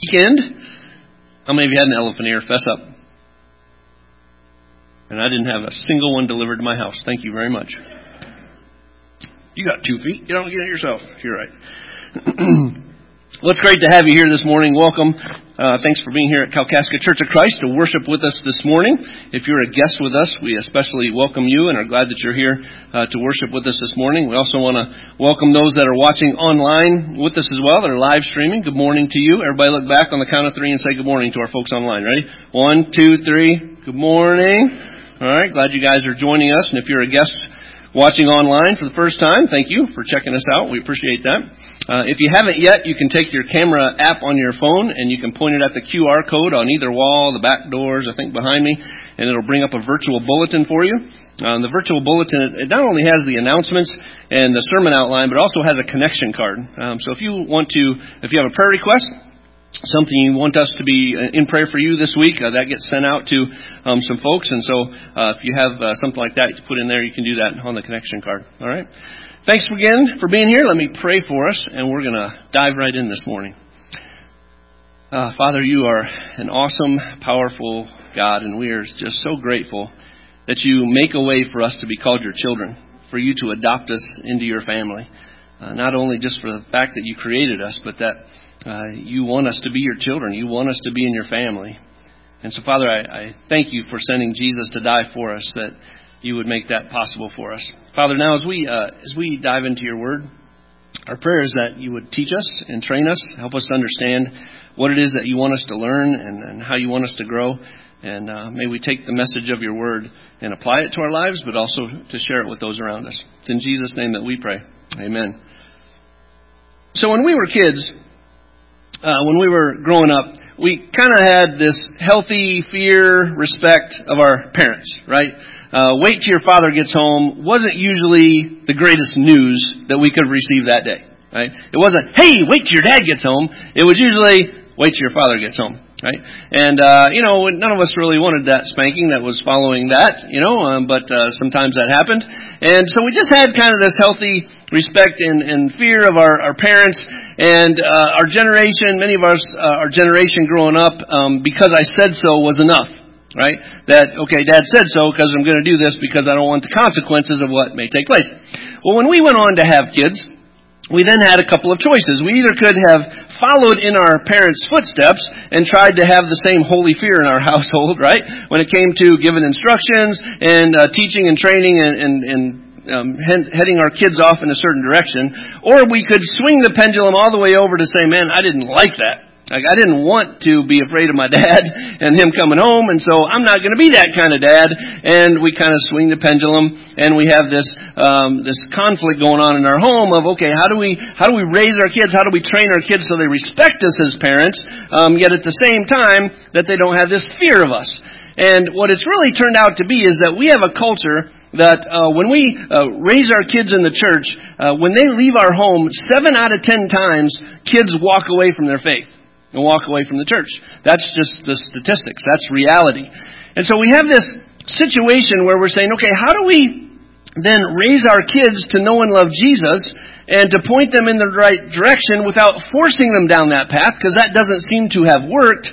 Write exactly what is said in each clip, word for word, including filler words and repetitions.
weekend. How many of you had an elephant ear? Fess up. And I didn't have a single one delivered to my house. Thank you very much. You got two feet. You don't get it yourself. You're right. Well, it's great to have you here this morning. Welcome. Uh, thanks for being here at Kalkaska Church of Christ to worship with us this morning. If you're a guest with us, we especially welcome you and are glad that you're here uh, to worship with us this morning. We also want to welcome those that are watching online with us as well. They're live streaming. Good morning to you. Everybody look back on the count of three and say good morning to our folks online. Ready? One, two, three. Good morning. All right. Glad you guys are joining us. And if you're a guest watching online for the first time, thank you for checking us out. We appreciate that. Uh, if you haven't yet, you can take your camera app on your phone and you can point it at the Q R code on either wall, the back doors, I think behind me, and it'll bring up a virtual bulletin for you. Um, the virtual bulletin, it not only has the announcements and the sermon outline, but also has a connection card. Um, so if you want to, if you have a prayer request, something you want us to be in prayer for you this week, uh, that gets sent out to um, some folks. And so uh, if you have uh, something like that to put in there, you can do that on the connection card. All right. Thanks again for being here. Let me pray for us, and we're going to dive right in this morning. Uh, Father, you are an awesome, powerful God, and we are just so grateful that you make a way for us to be called your children, for you to adopt us into your family. Uh, not only just for the fact that you created us, but that Uh, you want us to be your children. You want us to be in your family. And so, Father, I, I thank you for sending Jesus to die for us, that you would make that possible for us. Father, now as we uh, as we dive into your word, our prayer is that you would teach us and train us, help us to understand what it is that you want us to learn and, and how you want us to grow. And uh, may we take the message of your word and apply it to our lives, but also to share it with those around us. It's in Jesus' name that we pray. Amen. So when we were kids, Uh, when we were growing up, we kind of had this healthy fear, respect of our parents, right? Uh, wait till your father gets home wasn't usually the greatest news that we could receive that day, right? It wasn't, hey, wait till your dad gets home. It was usually, wait till your father gets home, right? And, uh, you know, none of us really wanted that spanking that was following that, you know, um, but uh, sometimes that happened. And so we just had kind of this healthy respect and, and fear of our, our parents. And uh, our generation, many of us, uh, our generation growing up, um, because I said so was enough, right? That, okay, Dad said so because I'm going to do this because I don't want the consequences of what may take place. Well, when we went on to have kids, we then had a couple of choices. We either could have followed in our parents' footsteps and tried to have the same holy fear in our household, right? When it came to giving instructions and uh, teaching and training and, and, and um, heading our kids off in a certain direction. Or we could swing the pendulum all the way over to say, man, I didn't like that. Like, I didn't want to be afraid of my dad and him coming home, and so I'm not going to be that kind of dad. And we kind of swing the pendulum, and we have this um, this conflict going on in our home of, okay, how do we how do we raise our kids? How do we train our kids so they respect us as parents, um, yet at the same time that they don't have this fear of us? And what it's really turned out to be is that we have a culture that uh, when we uh, raise our kids in the church, uh, when they leave our home, seven out of ten times kids walk away from their faith and walk away from the church. That's just the statistics. That's reality. And so we have this situation where we're saying, okay, how do we then raise our kids to know and love Jesus and to point them in the right direction without forcing them down that path, because that doesn't seem to have worked,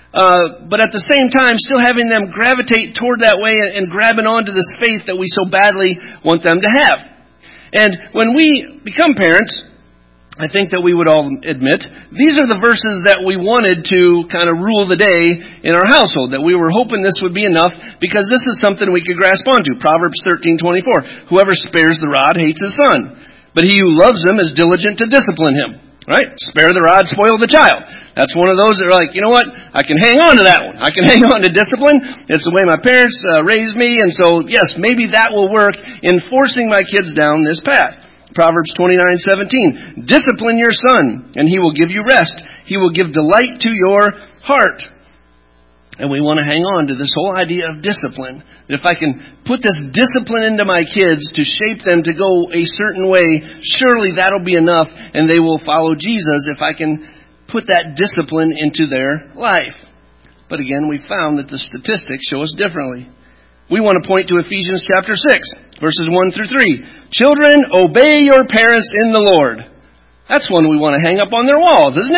uh, but at the same time still having them gravitate toward that way and, and grabbing onto this faith that we so badly want them to have. And when we become parents, I think that we would all admit, these are the verses that we wanted to kind of rule the day in our household, that we were hoping this would be enough because this is something we could grasp onto. Proverbs thirteen twenty-four, whoever spares the rod hates his son, but he who loves him is diligent to discipline him. Right? Spare the rod, spoil the child. That's one of those that are like, you know what? I can hang on to that one. I can hang on to discipline. It's the way my parents uh, raised me, and so, yes, maybe that will work in forcing my kids down this path. Proverbs twenty-nine seventeen, discipline your son, and he will give you rest. He will give delight to your heart. And we want to hang on to this whole idea of discipline. That if I can put this discipline into my kids to shape them to go a certain way, surely that'll be enough, and they will follow Jesus if I can put that discipline into their life. But again, we found that the statistics show us differently. We want to point to Ephesians chapter six, verses one through three. Children, obey your parents in the Lord. That's one we want to hang up on their walls, isn't it?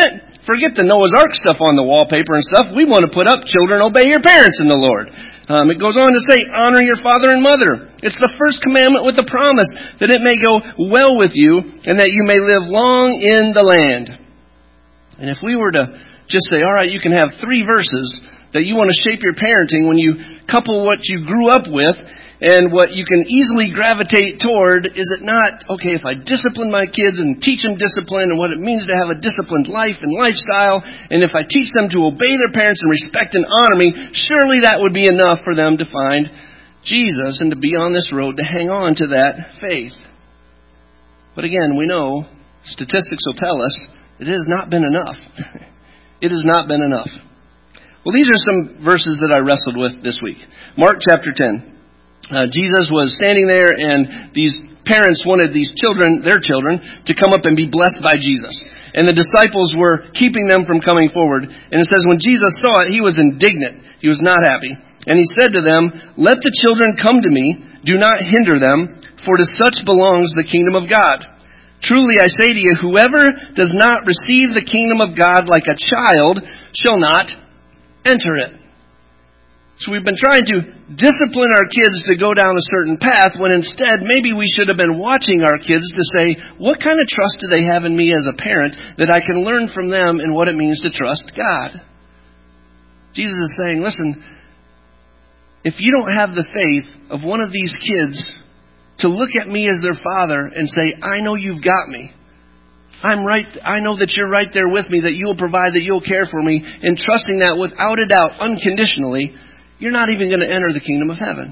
Forget the Noah's Ark stuff on the wallpaper and stuff. We want to put up, children, obey your parents in the Lord. Um, it goes on to say, honor your father and mother. It's the first commandment with the promise that it may go well with you and that you may live long in the land. And if we were to just say, all right, you can have three verses that you want to shape your parenting when you couple what you grew up with and what you can easily gravitate toward, is it not, okay, if I discipline my kids and teach them discipline and what it means to have a disciplined life and lifestyle, and if I teach them to obey their parents and respect and honor me, surely that would be enough for them to find Jesus and to be on this road to hang on to that faith. But again, we know, statistics will tell us, it has not been enough. It has not been enough. Well, these are some verses that I wrestled with this week. Mark chapter ten. Uh, Jesus was standing there, and these parents wanted these children, their children, to come up and be blessed by Jesus. And the disciples were keeping them from coming forward. And it says, when Jesus saw it, he was indignant. He was not happy. And he said to them, let the children come to me. Do not hinder them, for to such belongs the kingdom of God. Truly I say to you, whoever does not receive the kingdom of God like a child shall not enter it. So we've been trying to discipline our kids to go down a certain path when instead maybe we should have been watching our kids to say, what kind of trust do they have in me as a parent that I can learn from them and what it means to trust God? Jesus is saying, listen, if you don't have the faith of one of these kids to look at me as their father and say, I know you've got me. I'm right. I know that you're right there with me, that you'll provide, that you'll care for me, and trusting that without a doubt, unconditionally, you're not even going to enter the kingdom of heaven.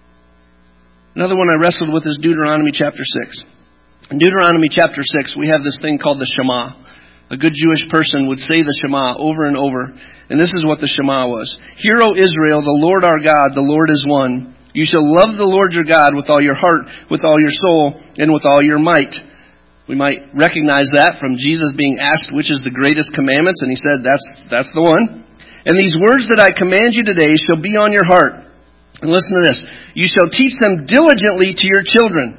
Another one I wrestled with is Deuteronomy chapter six. In Deuteronomy chapter six, we have this thing called the Shema. A good Jewish person would say the Shema over and over. And this is what the Shema was. Hear, O Israel, the Lord our God, the Lord is one. You shall love the Lord your God with all your heart, with all your soul, and with all your might. We might recognize that from Jesus being asked which is the greatest commandments, and he said, that's that's the one. And these words that I command you today shall be on your heart. And listen to this. You shall teach them diligently to your children,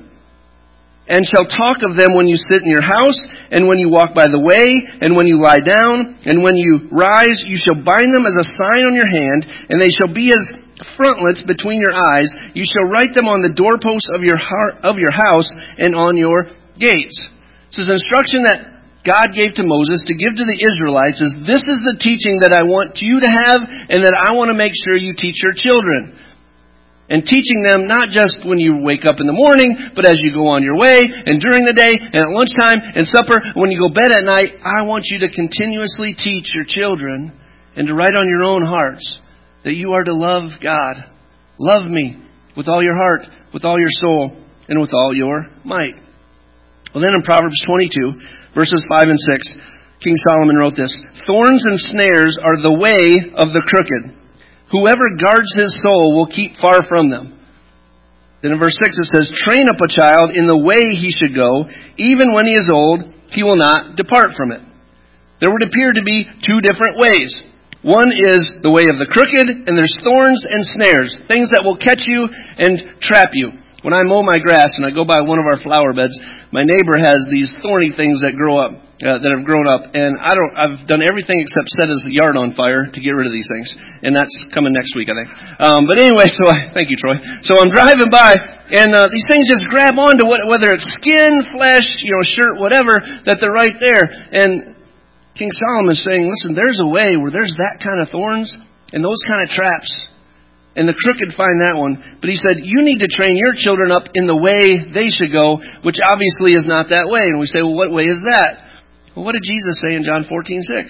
and shall talk of them when you sit in your house, and when you walk by the way, and when you lie down, and when you rise. You shall bind them as a sign on your hand, and they shall be as frontlets between your eyes. You shall write them on the doorposts of your heart, of your house, and on your gates. This is instruction that God gave to Moses to give to the Israelites, is this is the teaching that I want you to have and that I want to make sure you teach your children. And teaching them not just when you wake up in the morning, but as you go on your way and during the day and at lunchtime and supper, when you go to bed at night. I want you to continuously teach your children and to write on your own hearts that you are to love God. Love me with all your heart, with all your soul, and with all your might. Well, then in Proverbs twenty-two, verses five and six, King Solomon wrote this, thorns and snares are the way of the crooked. Whoever guards his soul will keep far from them. Then in verse six it says, train up a child in the way he should go. Even when he is old, he will not depart from it. There would appear to be two different ways. One is the way of the crooked, and there's thorns and snares, things that will catch you and trap you. When I mow my grass and I go by one of our flower beds, my neighbor has these thorny things that grow up, uh, that have grown up, and I don't. I've done everything except set his yard on fire to get rid of these things, and that's coming next week, I think. Um, but anyway, so I thank you, Troy. So I'm driving by, and uh, these things just grab onto what, whether it's skin, flesh, you know, shirt, whatever, that they're right there. And King Solomon's saying, listen, there's a way where there's that kind of thorns and those kind of traps. And the crooked find that one. But he said, you need to train your children up in the way they should go, which obviously is not that way. And we say, well, what way is that? Well, what did Jesus say in John fourteen six?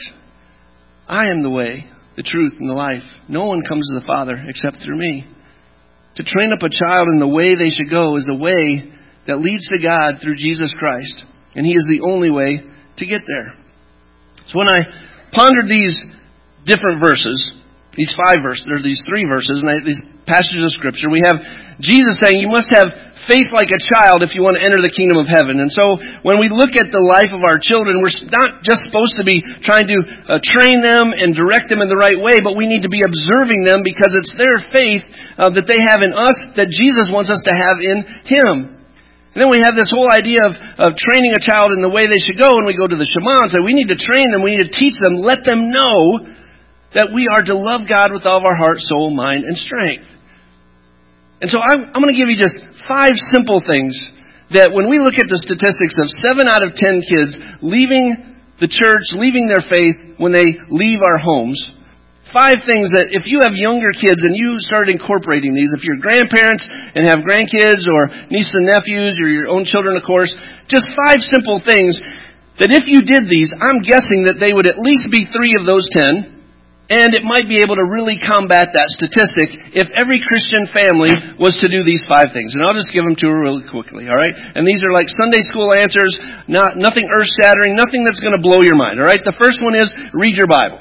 I am the way, the truth, and the life. No one comes to the Father except through me. To train up a child in the way they should go is a way that leads to God through Jesus Christ. And He is the only way to get there. So when I pondered these different verses, these five verses, or these three verses, and these passages of Scripture, we have Jesus saying you must have faith like a child if you want to enter the kingdom of heaven. And so when we look at the life of our children, we're not just supposed to be trying to uh, train them and direct them in the right way, but we need to be observing them because it's their faith uh, that they have in us that Jesus wants us to have in Him. And then we have this whole idea of, of training a child in the way they should go, and we go to the Shema and say, we need to train them, we need to teach them, let them know that we are to love God with all of our heart, soul, mind, and strength. And so I'm, I'm going to give you just five simple things that when we look at the statistics of seven out of ten kids leaving the church, leaving their faith when they leave our homes, five things that if you have younger kids and you start incorporating these, if you're grandparents and have grandkids or nieces and nephews or your own children, of course, just five simple things that if you did these, I'm guessing that they would at least be three of those ten. And it might be able to really combat that statistic if every Christian family was to do these five things. And I'll just give them to her really quickly, all right? And these are like Sunday school answers, not nothing earth-shattering, nothing that's going to blow your mind, all right? The first one is read your Bible.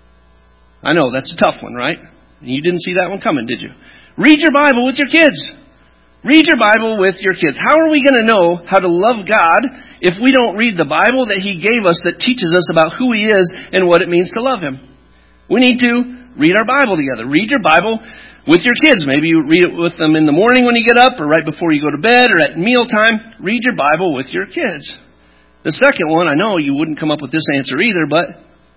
I know, that's a tough one, right? You didn't see that one coming, did you? Read your Bible with your kids. Read your Bible with your kids. How are we going to know how to love God if we don't read the Bible that He gave us that teaches us about who He is and what it means to love Him? We need to read our Bible together. Read your Bible with your kids. Maybe you read it with them in the morning when you get up or right before you go to bed or at mealtime. Read your Bible with your kids. The second one, I know you wouldn't come up with this answer either, but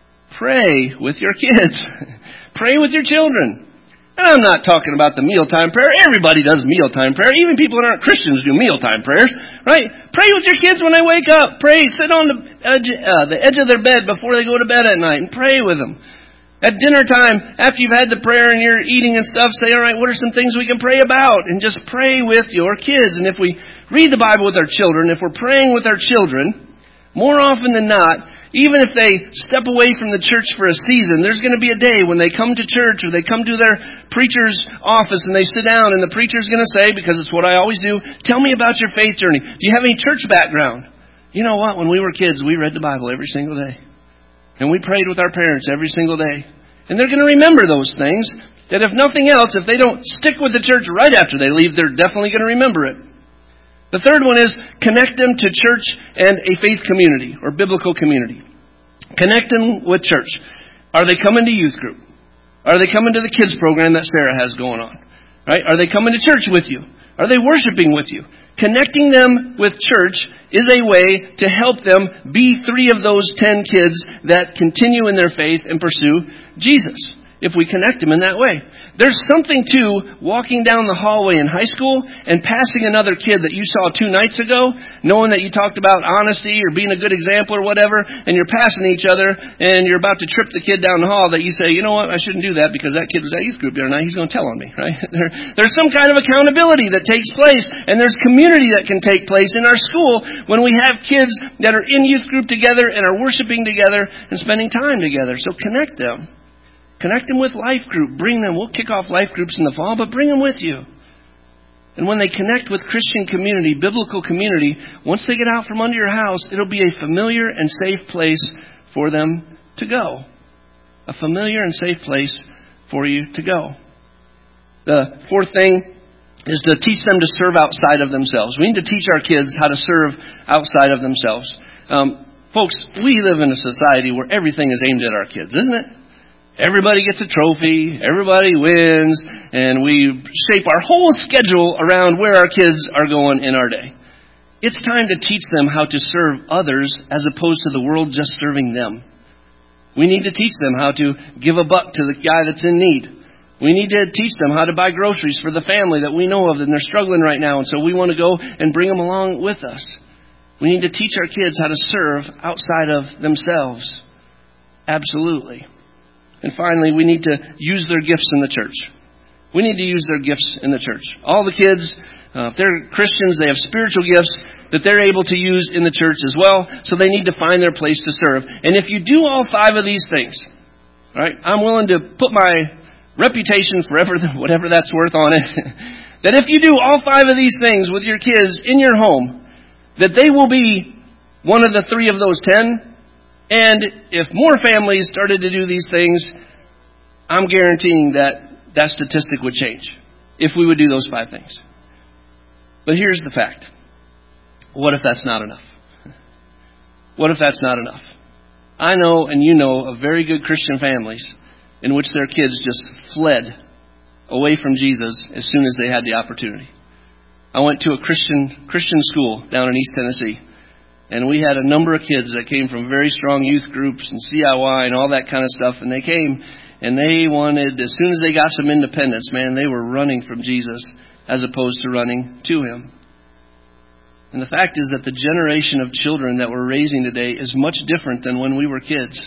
pray with your kids. Pray with your children. And I'm not talking about the mealtime prayer. Everybody does mealtime prayer. Even people that aren't Christians do mealtime prayers, right? Pray with your kids when they wake up. Pray, sit on the edge, uh, the edge of their bed before they go to bed at night and pray with them. At dinner time, after you've had the prayer and you're eating and stuff, say, all right, what are some things we can pray about? And just pray with your kids. And if we read the Bible with our children, if we're praying with our children, more often than not, even if they step away from the church for a season, there's going to be a day when they come to church or they come to their preacher's office and they sit down and the preacher's going to say, because it's what I always do, tell me about your faith journey. Do you have any church background? You know what? When we were kids, we read the Bible every single day. And we prayed with our parents every single day. And they're going to remember those things that if nothing else, if they don't stick with the church right after they leave, they're definitely going to remember it. The third one is connect them to church and a faith community or biblical community. Connect them with church. Are they coming to youth group? Are they coming to the kids program that Sarah has going on? Right? Are they coming to church with you? Are they worshiping with you? Connecting them with church is a way to help them be three of those ten kids that continue in their faith and pursue Jesus, if we connect them in that way. There's something to walking down the hallway in high school and passing another kid that you saw two nights ago, knowing that you talked about honesty or being a good example or whatever, and you're passing each other and you're about to trip the kid down the hall that you say, you know what, I shouldn't do that because that kid was at youth group the other night. He's going to tell on me, right? There, there's some kind of accountability that takes place, and there's community that can take place in our school when we have kids that are in youth group together and are worshiping together and spending time together. So connect them. Connect them with life group. Bring them. We'll kick off life groups in the fall, but bring them with you. And when they connect with Christian community, biblical community, once they get out from under your house, it'll be a familiar and safe place for them to go. A familiar and safe place for you to go. The fourth thing is to teach them to serve outside of themselves. We need to teach our kids how to serve outside of themselves. Um, folks, we live in a society where everything is aimed at our kids, isn't it? Everybody gets a trophy, everybody wins, and we shape our whole schedule around where our kids are going in our day. It's time to teach them how to serve others as opposed to the world just serving them. We need to teach them how to give a buck to the guy that's in need. We need to teach them how to buy groceries for the family that we know of and they're struggling right now, and so we want to go and bring them along with us. We need to teach our kids how to serve outside of themselves. Absolutely. And finally, we need to use their gifts in the church. We need to use their gifts in the church. All the kids, uh, if they're Christians, they have spiritual gifts that they're able to use in the church as well. So they need to find their place to serve. And if you do all five of these things, all right, I'm willing to put my reputation forever, whatever that's worth on it, that if you do all five of these things with your kids in your home, that they will be one of the three of those ten. And if more families started to do these things, I'm guaranteeing that that statistic would change if we would do those five things. But here's the fact. What if that's not enough? What if that's not enough? I know and you know of very good Christian families in which their kids just fled away from Jesus as soon as they had the opportunity. I went to a Christian Christian school down in East Tennessee. And we had a number of kids that came from very strong youth groups and C I Y and all that kind of stuff. And they came and they wanted, as soon as they got some independence, man, they were running from Jesus as opposed to running to Him. And the fact is that the generation of children that we're raising today is much different than when we were kids.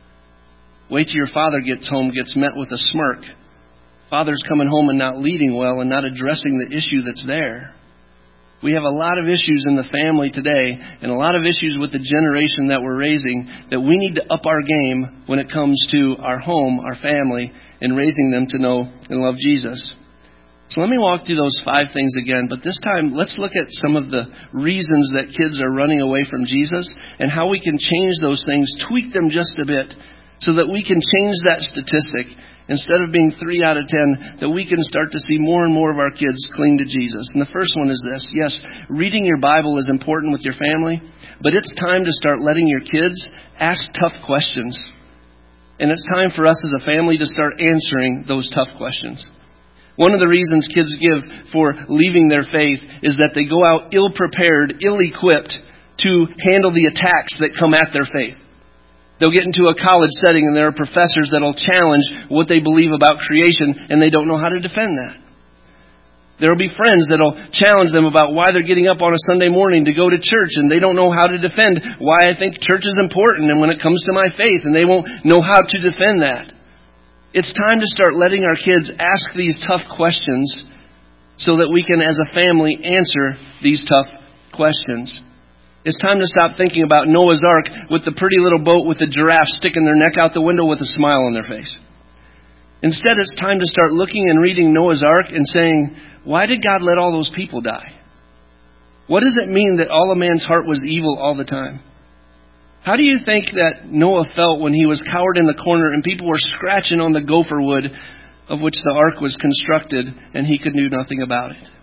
Wait till your father gets home, gets met with a smirk. Father's coming home and not leading well and not addressing the issue that's there. We have a lot of issues in the family today and a lot of issues with the generation that we're raising that we need to up our game when it comes to our home, our family, and raising them to know and love Jesus. So let me walk through those five things again, but this time let's look at some of the reasons that kids are running away from Jesus and how we can change those things, tweak them just a bit so that we can change that statistic. Instead of being three out of ten, that we can start to see more and more of our kids cling to Jesus. And the first one is this. Yes, reading your Bible is important with your family, but it's time to start letting your kids ask tough questions. And it's time for us as a family to start answering those tough questions. One of the reasons kids give for leaving their faith is that they go out ill-prepared, ill-equipped to handle the attacks that come at their faith. They'll get into a college setting and there are professors that will challenge what they believe about creation and they don't know how to defend that. There will be friends that will challenge them about why they're getting up on a Sunday morning to go to church and they don't know how to defend why I think church is important and when it comes to my faith, and they won't know how to defend that. It's time to start letting our kids ask these tough questions so that we can as a family answer these tough questions. It's time to stop thinking about Noah's Ark with the pretty little boat with the giraffe sticking their neck out the window with a smile on their face. Instead, it's time to start looking and reading Noah's Ark and saying, why did God let all those people die? What does it mean that all a man's heart was evil all the time? How do you think that Noah felt when he was cowered in the corner and people were scratching on the gopher wood of which the ark was constructed and he could do nothing about it?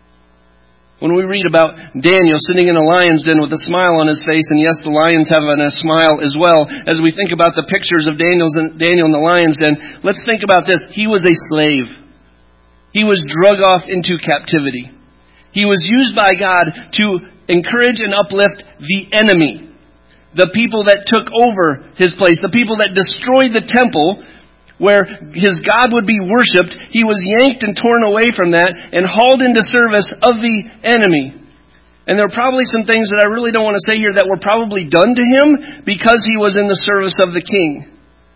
When we read about Daniel sitting in a lion's den with a smile on his face, and yes, the lions have a smile as well, as we think about the pictures of Daniel's and Daniel in the lion's den, let's think about this. He was a slave. He was drug off into captivity. He was used by God to encourage and uplift the enemy, the people that took over his place, the people that destroyed the temple where his God would be worshipped. He was yanked and torn away from that and hauled into service of the enemy. And there are probably some things that I really don't want to say here that were probably done to him because he was in the service of the king.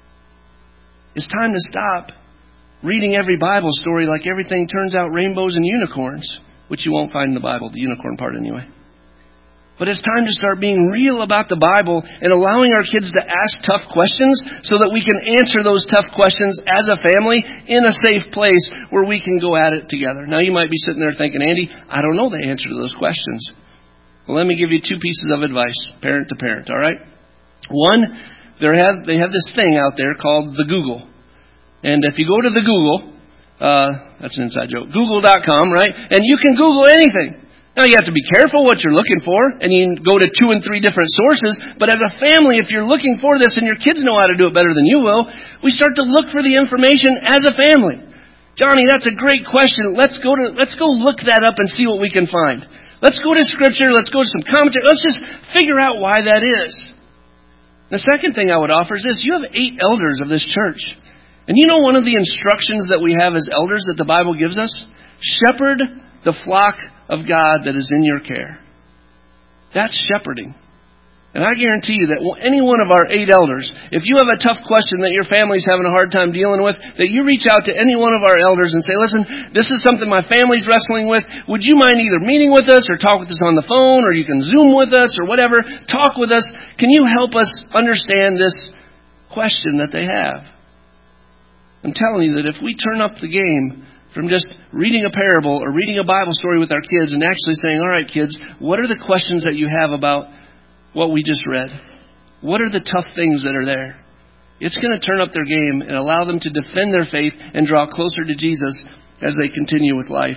It's time to stop reading every Bible story like everything turns out rainbows and unicorns, which you won't find in the Bible, the unicorn part anyway. But it's time to start being real about the Bible and allowing our kids to ask tough questions so that we can answer those tough questions as a family in a safe place where we can go at it together. Now you might be sitting there thinking, Andy, I don't know the answer to those questions. Well, let me give you two pieces of advice, parent to parent, all right? One, they have, they have this thing out there called the Google. And if you go to the Google, uh, that's an inside joke, google dot com, right? And you can Google anything. Now, you have to be careful what you're looking for, and you can go to two and three different sources. But as a family, if you're looking for this and your kids know how to do it better than you will, we start to look for the information as a family. Johnny, that's a great question. Let's go to let's go look that up and see what we can find. Let's go to Scripture. Let's go to some commentary. Let's just figure out why that is. The second thing I would offer is this. You have eight elders of this church. And you know one of the instructions that we have as elders that the Bible gives us? Shepherd the flock of God that is in your care. That's shepherding. And I guarantee you that any one of our eight elders, if you have a tough question that your family's having a hard time dealing with, that you reach out to any one of our elders and say, listen, this is something my family's wrestling with. Would you mind either meeting with us or talk with us on the phone, or you can Zoom with us or whatever. Talk with us. Can you help us understand this question that they have? I'm telling you that if we turn up the game from just reading a parable or reading a Bible story with our kids and actually saying, all right, kids, what are the questions that you have about what we just read? What are the tough things that are there? It's going to turn up their game and allow them to defend their faith and draw closer to Jesus as they continue with life.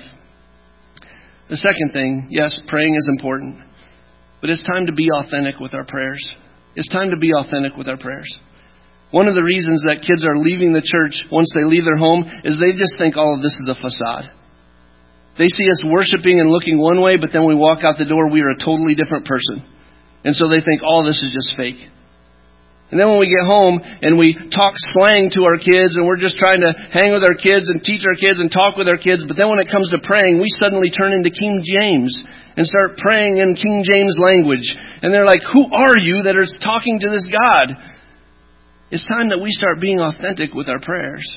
The second thing, yes, praying is important, but it's time to be authentic with our prayers. It's time to be authentic with our prayers. One of the reasons that kids are leaving the church once they leave their home is they just think all of this is a facade. They see us worshiping and looking one way, but then we walk out the door, we are a totally different person. And so they think all this is just fake. And then when we get home and we talk slang to our kids and we're just trying to hang with our kids and teach our kids and talk with our kids, but then when it comes to praying, we suddenly turn into King James and start praying in King James language. And they're like, who are you that are talking to this God? It's time that we start being authentic with our prayers.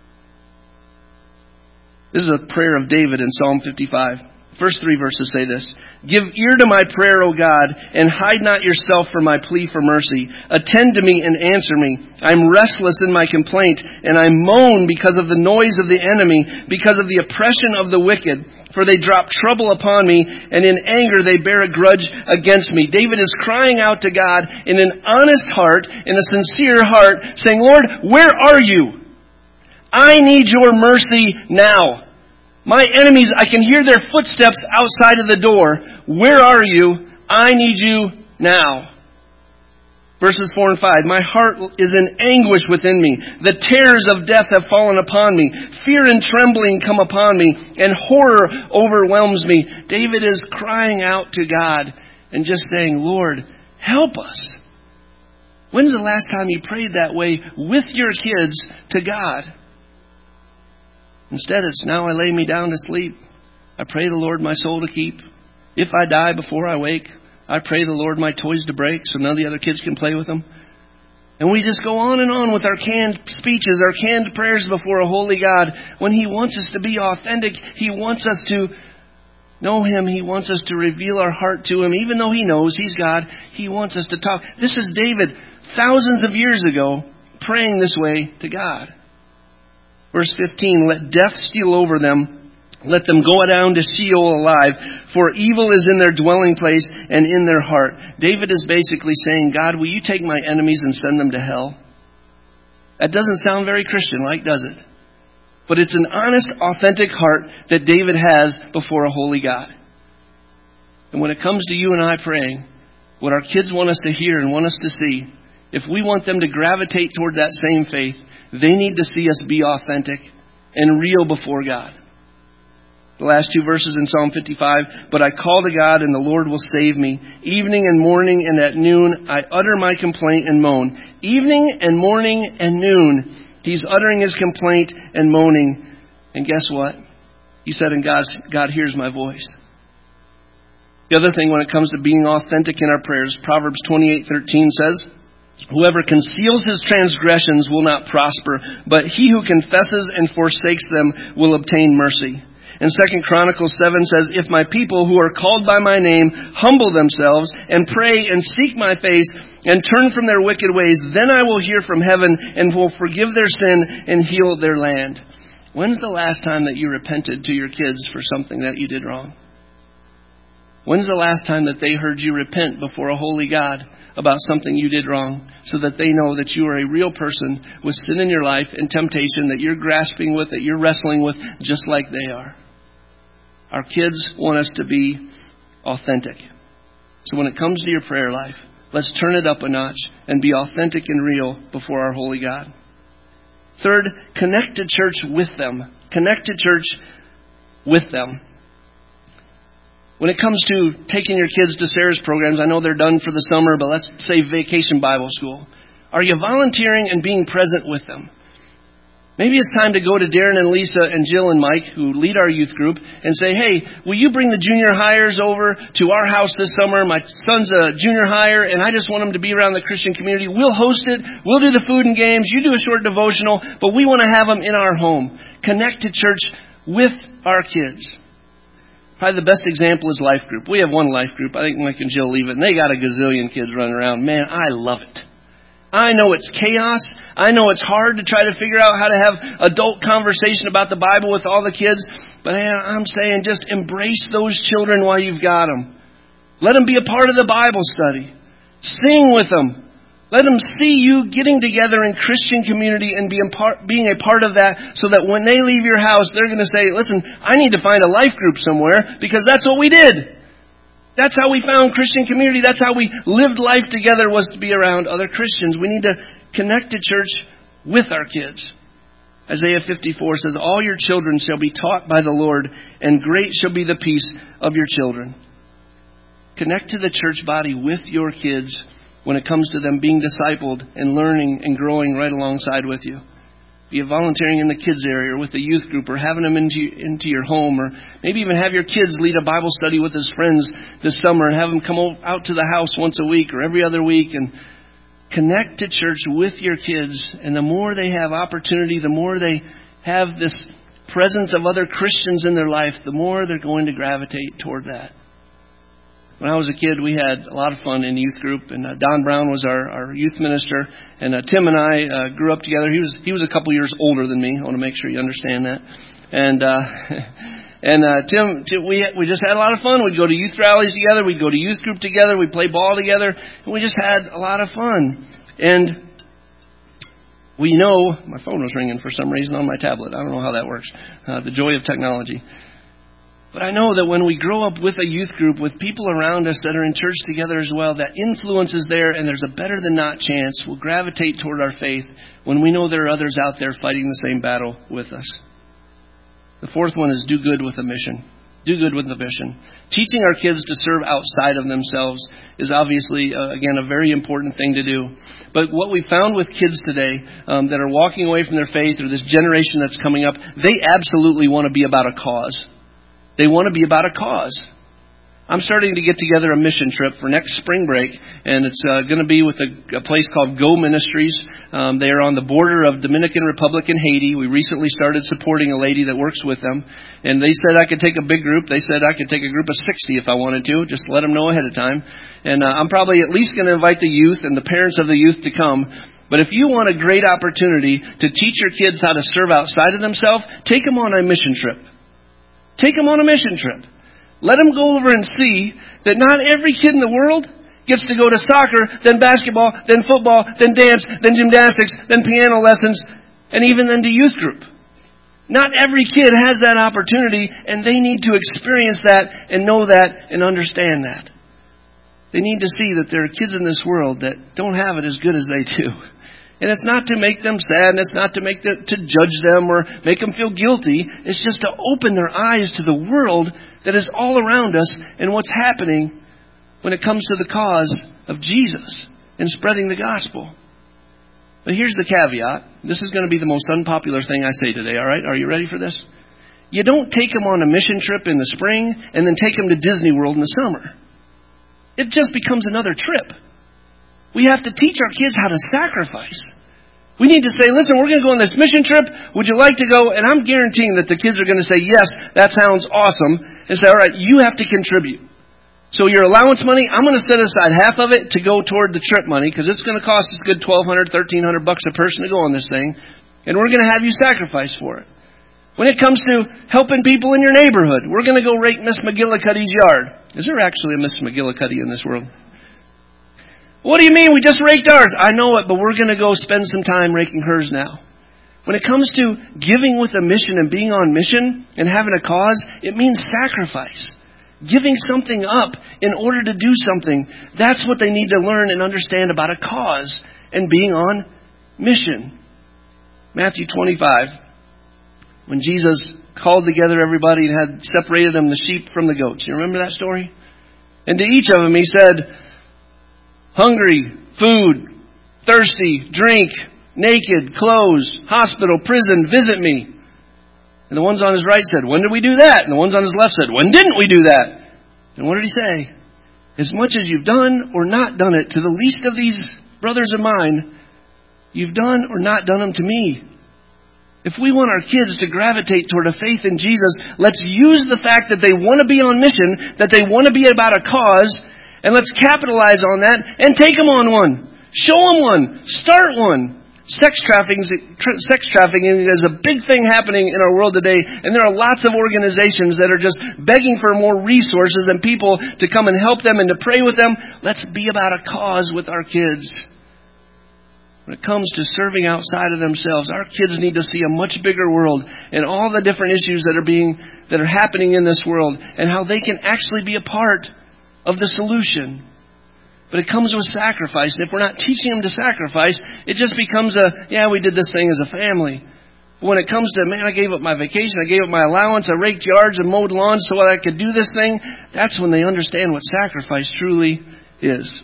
This is a prayer of David in Psalm fifty-five. First three verses say this. Give ear to my prayer, O God, and hide not yourself from my plea for mercy. Attend to me and answer me. I'm restless in my complaint, and I moan because of the noise of the enemy, because of the oppression of the wicked. For they drop trouble upon me, and in anger they bear a grudge against me. David is crying out to God in an honest heart, in a sincere heart, saying, Lord, where are you? I need your mercy now. My enemies, I can hear their footsteps outside of the door. Where are you? I need you now. Verses four and five. My heart is in anguish within me. The terrors of death have fallen upon me. Fear and trembling come upon me, and horror overwhelms me. David is crying out to God and just saying, Lord, help us. When's the last time you prayed that way with your kids to God? Instead, it's now I lay me down to sleep. I pray the Lord my soul to keep. If I die before I wake, I pray the Lord my toys to break so none of the other kids can play with them. And we just go on and on with our canned speeches, our canned prayers before a holy God. When He wants us to be authentic, He wants us to know Him. He wants us to reveal our heart to Him. Even though He knows He's God, He wants us to talk. This is David, thousands of years ago, praying this way to God. Verse fifteen, let death steal over them. Let them go down to Sheol alive, for evil is in their dwelling place and in their heart. David is basically saying, God, will you take my enemies and send them to hell? That doesn't sound very Christian-like, does it? But it's an honest, authentic heart that David has before a holy God. And when it comes to you and I praying, what our kids want us to hear and want us to see, if we want them to gravitate toward that same faith, they need to see us be authentic and real before God. The last two verses in Psalm fifty-five, but I call to God and the Lord will save me. Evening and morning and at noon I utter my complaint and moan. Evening and morning and noon He's uttering His complaint and moaning. And guess what? He said, and God, God hears my voice. The other thing when it comes to being authentic in our prayers, Proverbs twenty-eight thirteen says, whoever conceals his transgressions will not prosper, but he who confesses and forsakes them will obtain mercy. And Second Chronicles seven says, if my people who are called by my name humble themselves and pray and seek my face and turn from their wicked ways, then I will hear from heaven and will forgive their sin and heal their land. When's the last time that you repented to your kids for something that you did wrong? When's the last time that they heard you repent before a holy God about something you did wrong, so that they know that you are a real person with sin in your life and temptation that you're grasping with, that you're wrestling with, just like they are? Our kids want us to be authentic. So when it comes to your prayer life, let's turn it up a notch and be authentic and real before our holy God. Third, connect to church with them. Connect to church with them. When it comes to taking your kids to Sarah's programs, I know they're done for the summer, but let's say Vacation Bible School. Are you volunteering and being present with them? Maybe it's time to go to Darren and Lisa and Jill and Mike, who lead our youth group, and say, hey, will you bring the junior hires over to our house this summer? My son's a junior hire, and I just want him to be around the Christian community. We'll host it. We'll do the food and games. You do a short devotional, but we want to have them in our home. Connect to church with our kids. Probably the best example is Life Group. We have one Life Group. I think Mike and Jill leave it, and they got a gazillion kids running around. Man, I love it. I know it's chaos. I know it's hard to try to figure out how to have adult conversation about the Bible with all the kids. But I'm saying just embrace those children while you've got them. Let them be a part of the Bible study. Sing with them. Let them see you getting together in Christian community and being part, being a part of that, so that when they leave your house, they're going to say, listen, I need to find a life group somewhere because that's what we did. That's how we found Christian community. That's how we lived life together, was to be around other Christians. We need to connect to church with our kids. Isaiah fifty-four says, all your children shall be taught by the Lord, and great shall be the peace of your children. Connect to the church body with your kids when it comes to them being discipled and learning and growing right alongside with you. Be it volunteering in the kids area or with the youth group or having them into, into your home, or maybe even have your kids lead a Bible study with his friends this summer and have them come out to the house once a week or every other week and connect to church with your kids. And the more they have opportunity, the more they have this presence of other Christians in their life, the more they're going to gravitate toward that. When I was a kid, we had a lot of fun in youth group, and uh, Don Brown was our, our youth minister, and uh, Tim and I uh, grew up together. He was he was a couple years older than me. I want to make sure you understand that. And uh, and uh, Tim, Tim, we we just had a lot of fun. We'd go to youth rallies together. We'd go to youth group together. We'd play ball together, and we just had a lot of fun. And we know my phone was ringing for some reason on my tablet. I don't know how that works. Uh, the joy of technology. But I know that when we grow up with a youth group, with people around us that are in church together as well, that influence is there, and there's a better than not chance we'll gravitate toward our faith when we know there are others out there fighting the same battle with us. The fourth one is do good with a mission. Do good with the mission. Teaching our kids to serve outside of themselves is obviously, uh, again, a very important thing to do. But what we found with kids today um, that are walking away from their faith, or this generation that's coming up, they absolutely want to be about a cause. They want to be about a cause. I'm starting to get together a mission trip for next spring break, and it's uh, going to be with a, a place called Go Ministries. Um, they are on the border of Dominican Republic and Haiti. We recently started supporting a lady that works with them, and they said I could take a big group. They said I could take a group of sixty if I wanted to. Just let them know ahead of time. And uh, I'm probably at least going to invite the youth and the parents of the youth to come. But if you want a great opportunity to teach your kids how to serve outside of themselves, take them on a mission trip. Take them on a mission trip. Let them go over and see that not every kid in the world gets to go to soccer, then basketball, then football, then dance, then gymnastics, then piano lessons, and even then to youth group. Not every kid has that opportunity, and they need to experience that and know that and understand that. They need to see that there are kids in this world that don't have it as good as they do. And it's not to make them sad, and it's not to make the, to judge them or make them feel guilty. It's just to open their eyes to the world that is all around us and what's happening when it comes to the cause of Jesus and spreading the gospel. But here's the caveat. This is going to be the most unpopular thing I say today, all right? Are you ready for this? You don't take them on a mission trip in the spring and then take them to Disney World in the summer. It just becomes another trip. We have to teach our kids how to sacrifice. We need to say, listen, we're going to go on this mission trip. Would you like to go? And I'm guaranteeing that the kids are going to say, yes, that sounds awesome. And say, all right, you have to contribute. So your allowance money, I'm going to set aside half of it to go toward the trip money, because it's going to cost us a good twelve hundred, thirteen hundred bucks a person to go on this thing. And we're going to have you sacrifice for it. When it comes to helping people in your neighborhood, we're going to go rake Miss McGillicuddy's yard. Is there actually a Miss McGillicuddy in this world? What do you mean? We just raked ours. I know it, but we're going to go spend some time raking hers now. When it comes to giving with a mission and being on mission and having a cause, it means sacrifice. Giving something up in order to do something. That's what they need to learn and understand about a cause and being on mission. Matthew twenty-five, when Jesus called together everybody and had separated them, the sheep from the goats. You remember that story? And to each of them he said, hungry, food, thirsty, drink, naked, clothes, hospital, prison, visit me. And the ones on his right said, when did we do that? And the ones on his left said, when didn't we do that? And what did he say? As much as you've done or not done it to the least of these brothers of mine, you've done or not done them to me. If we want our kids to gravitate toward a faith in Jesus, let's use the fact that they want to be on mission, that they want to be about a cause, and let's capitalize on that and take them on one. Show them one. Start one. Sex trafficking, sex trafficking is a big thing happening in our world today, and there are lots of organizations that are just begging for more resources and people to come and help them and to pray with them. Let's be about a cause with our kids. When it comes to serving outside of themselves, our kids need to see a much bigger world and all the different issues that are being that are happening in this world, and how they can actually be a part of the solution. But it comes with sacrifice. And if we're not teaching them to sacrifice, it just becomes a, yeah, we did this thing as a family. But when it comes to, man, I gave up my vacation, I gave up my allowance, I raked yards and mowed lawns so that I could do this thing, that's when they understand what sacrifice truly is.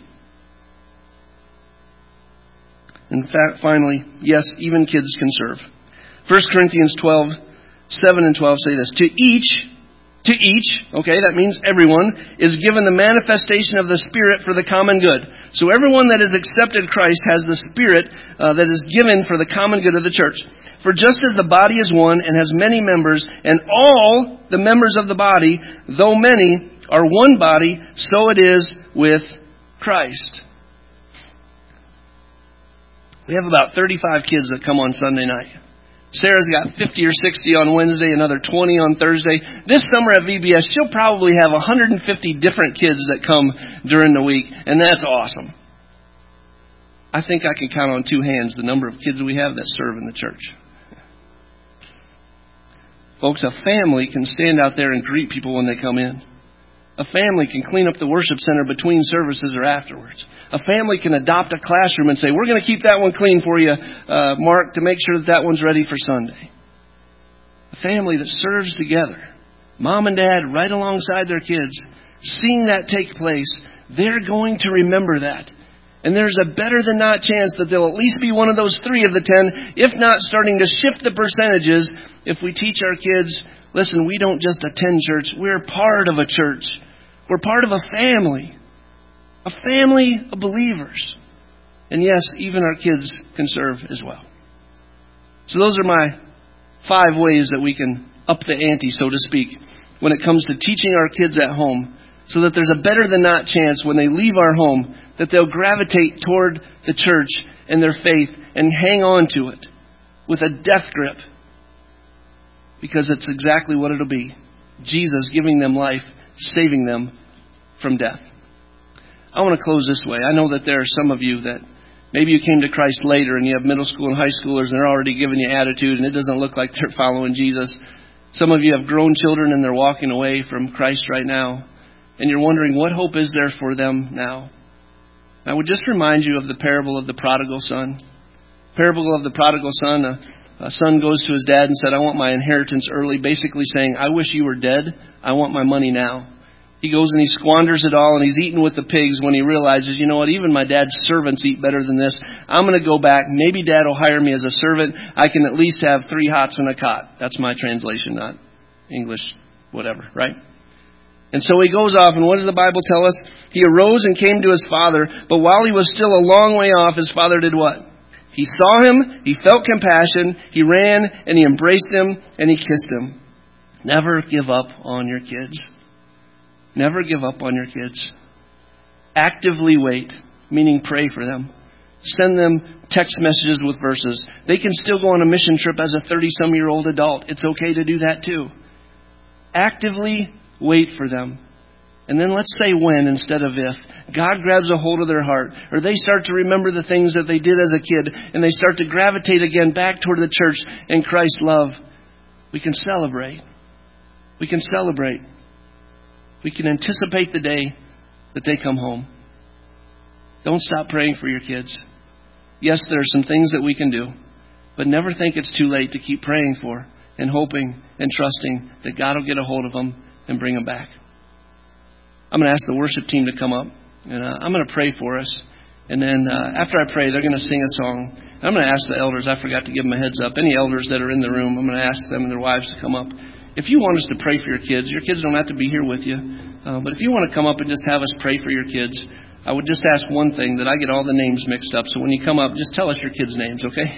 In fact, finally, yes, even kids can serve. First Corinthians twelve, seven and twelve say this. To each, to each, okay, that means everyone, is given the manifestation of the Spirit for the common good. So everyone that has accepted Christ has the Spirit uh, that is given for the common good of the church. For just as the body is one and has many members, and all the members of the body, though many, are one body, so it is with Christ. We have about thirty-five kids that come on Sunday night. Sarah's got fifty or sixty on Wednesday, another twenty on Thursday. This summer at V B S, she'll probably have one hundred fifty different kids that come during the week, and that's awesome. I think I can count on two hands the number of kids we have that serve in the church. Folks, a family can stand out there and greet people when they come in. A family can clean up the worship center between services or afterwards. A family can adopt a classroom and say, we're going to keep that one clean for you, uh, Mark, to make sure that that one's ready for Sunday. A family that serves together, mom and dad right alongside their kids, seeing that take place, they're going to remember that. And there's a better than not chance that they'll at least be one of those three of the ten, if not starting to shift the percentages if we teach our kids, listen, we don't just attend church, we're part of a church. We're part of a family. A family of believers. And yes, even our kids can serve as well. So those are my five ways that we can up the ante, so to speak, when it comes to teaching our kids at home, so that there's a better than not chance when they leave our home that they'll gravitate toward the church and their faith and hang on to it with a death grip. Because it's exactly what it'll be. Jesus giving them life, saving them from death. I want to close this way. I know that there are some of you that maybe you came to Christ later and you have middle school and high schoolers and they're already giving you attitude and it doesn't look like they're following Jesus. Some of you have grown children and they're walking away from Christ right now. And you're wondering, what hope is there for them now? I would just remind you of the parable of the prodigal son. Parable of the prodigal son. A, a son goes to his dad and said, I want my inheritance early. Basically saying, I wish you were dead. I want my money now. He goes and he squanders it all and he's eating with the pigs when he realizes, you know what, even my dad's servants eat better than this. I'm going to go back. Maybe dad will hire me as a servant. I can at least have three hots and a cot. That's my translation, not English, whatever, right? And so he goes off, and what does the Bible tell us? He arose and came to his father, but while he was still a long way off, his father did what? He saw him, he felt compassion, he ran, and he embraced him, and he kissed him. Never give up on your kids. Never give up on your kids. Actively wait, meaning pray for them. Send them text messages with verses. They can still go on a mission trip as a thirty-some-year-old adult. It's okay to do that too. Actively wait for them. And then let's say when instead of if. God grabs a hold of their heart. Or they start to remember the things that they did as a kid. And they start to gravitate again back toward the church and Christ's love. We can celebrate. We can celebrate. We can anticipate the day that they come home. Don't stop praying for your kids. Yes, there are some things that we can do. But never think it's too late to keep praying for and hoping and trusting that God will get a hold of them and bring them back. I'm going to ask the worship team to come up. And uh, I'm going to pray for us. And then uh, after I pray, they're going to sing a song. And I'm going to ask the elders. I forgot to give them a heads up. Any elders that are in the room, I'm going to ask them and their wives to come up. If you want us to pray for your kids, your kids don't have to be here with you. Uh, but if you want to come up and just have us pray for your kids, I would just ask one thing, that I get all the names mixed up. So when you come up, just tell us your kids' names, okay?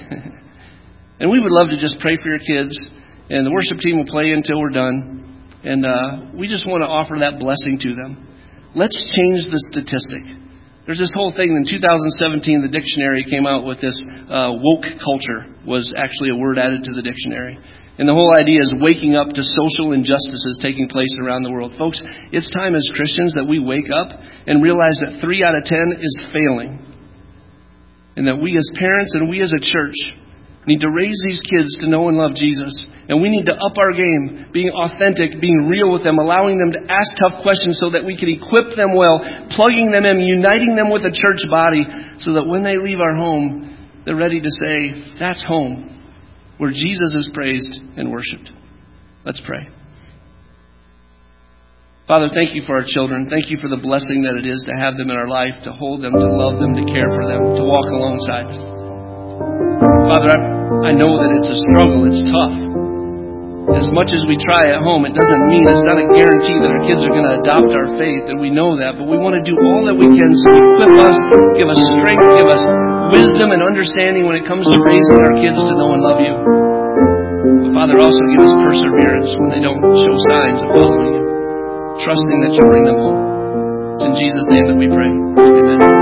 And we would love to just pray for your kids. And the worship team will play until we're done. And uh, we just want to offer that blessing to them. Let's change the statistic. There's this whole thing in two thousand seventeen, the dictionary came out with this uh, woke culture was actually a word added to the dictionary. And the whole idea is waking up to social injustices taking place around the world. Folks, it's time as Christians that we wake up and realize that three out of ten is failing. And that we as parents and we as a church need to raise these kids to know and love Jesus. And we need to up our game, being authentic, being real with them, allowing them to ask tough questions so that we can equip them well, plugging them in, uniting them with a church body so that when they leave our home, they're ready to say, that's home. where Jesus is praised and worshiped. Let's pray. Father, thank you for our children. Thank you for the blessing that it is to have them in our life, to hold them, to love them, to care for them, to walk alongside them. Father, I, I know that it's a struggle. It's tough. As much as we try at home, it doesn't mean, it's not a guarantee that our kids are going to adopt our faith, and we know that, but we want to do all that we can so equip us, give us strength, give us wisdom and understanding when it comes to raising our kids to know and love you. But Father, also give us perseverance when they don't show signs of following you, trusting that you'll bring them home. It's in Jesus' name that we pray. Amen.